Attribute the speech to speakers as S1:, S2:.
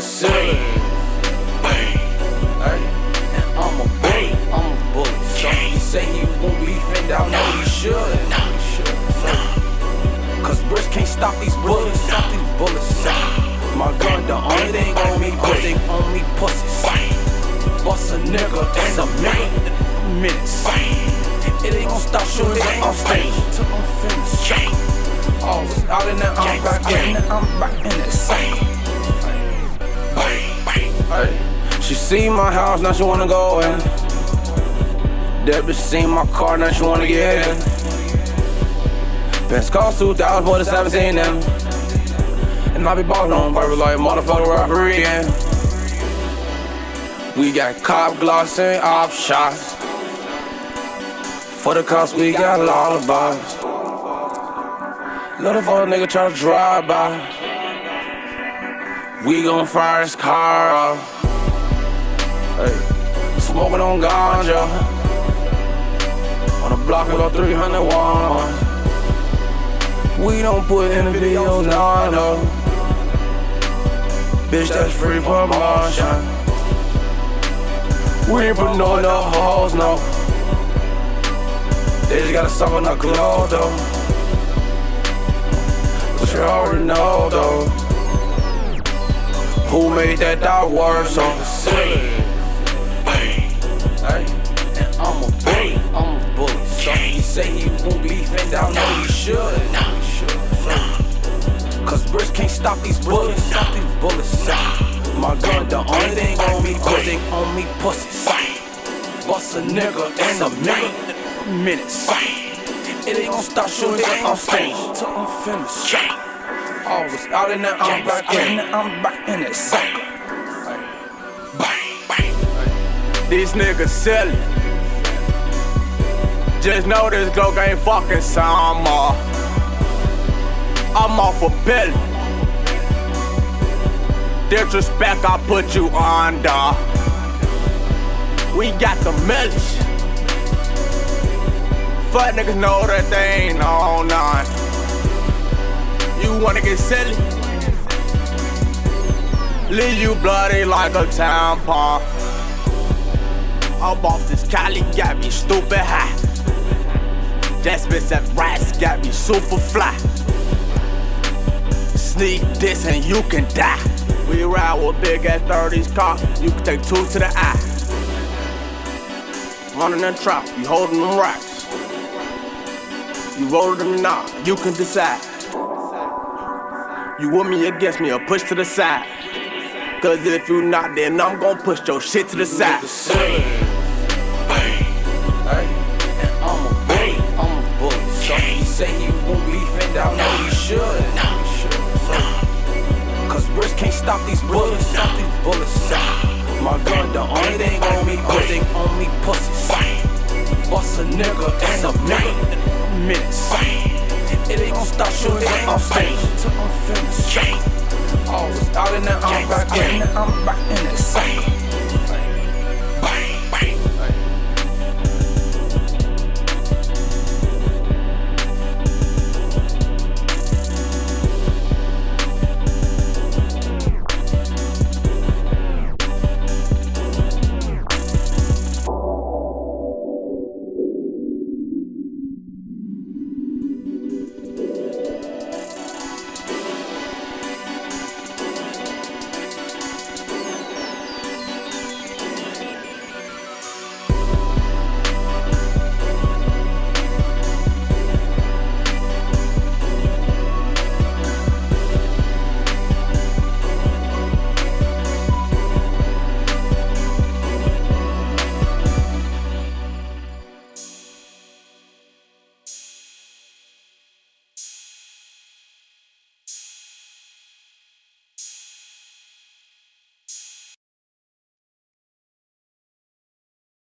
S1: silly. Hey, and I'm a bully, So he say he won't beef and I know he should. Cause bricks can't stop these bullets, My gun, the only thing on me, pussy. Bust a nigga in a minute. It ain't gon' stop shooting till I'm finished. Always out and now I'm back in it. Hey, she seen my house, now she wanna go in. That bitch seen my car, now she wanna get in. Benz cost 2,000 for the 17 them. And I be ballin' on purpose like motherfucker referee. We got cop glocks and op shots. For the cops, we got lullabies. Little fuck nigga try to drive by. We gon' fire his car up. Hey, smoking on ganja. On the block, we got 301. We don't put in the videos, no. Bitch, that's free promotion. We ain't putting no hoes, no. They just gotta suck on the glow, though. But you already know, though. Who made that dog work so silly? Hey, and I'm a bully. So he say he won't beef and I know he should. Cause bricks can't stop these bullets, My gun, the only thing on me, pussy. Bust a nigga in a minute. It ain't gon' stop shooting till I'm finished. Always out and now I'm back in it.
S2: These niggas silly. Just know this Glock ain't fucking summer. I'm off a pill. Disrespect, I put you under. We got the millish. Fuck niggas know that they ain't on none. You wanna get silly? Leave you bloody like a tampon. I'm off this Cali, got me stupid high. That spits at rats, got me super fly. Sneak this and you can die. We ride with big ass 30s car, you can take 2 to the eye. Running that trap, you holding them rocks. You roll them now, you can decide. You with me against me or push to the side. Cause if you not, then I'm gon' push your shit to the side.
S1: Hey, and I'm a bully. So he say he won't beef and I know he should. Cause bricks can't stop these bullets, My gun, the only thing on me, pussy. Bust a nigga in a minute. It ain't gon' stop shooting till I'm finished. Always out and now I'm back in it.